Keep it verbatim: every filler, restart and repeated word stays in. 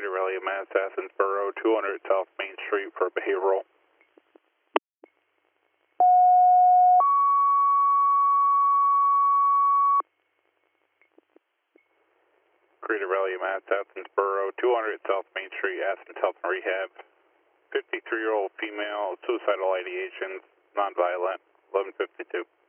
Creative Rally Mass Athensboro, two hundred South Main Street for behavioral. Creative Rally Mass Athensboro, two hundred South Main Street, Athens Health and Rehab. fifty-three-year-old female, suicidal ideations, nonviolent, eleven fifty-two.